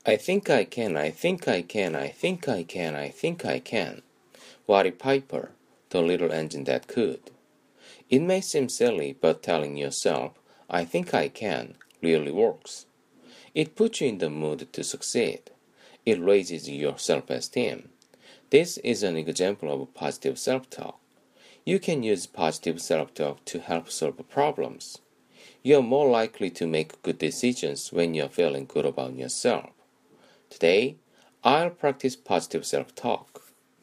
I think I can, I think I can, I think I can, I think I can. Watty Piper, the little engine that could. It may seem silly, but telling yourself, I think I can, really works. It puts you in the mood to succeed. It raises your self-esteem. This is an example of positive self-talk. You can use positive self-talk to help solve problems. You're more likely to make good decisions when you're feeling good about yourself. Today, I'll practice positive self-talk.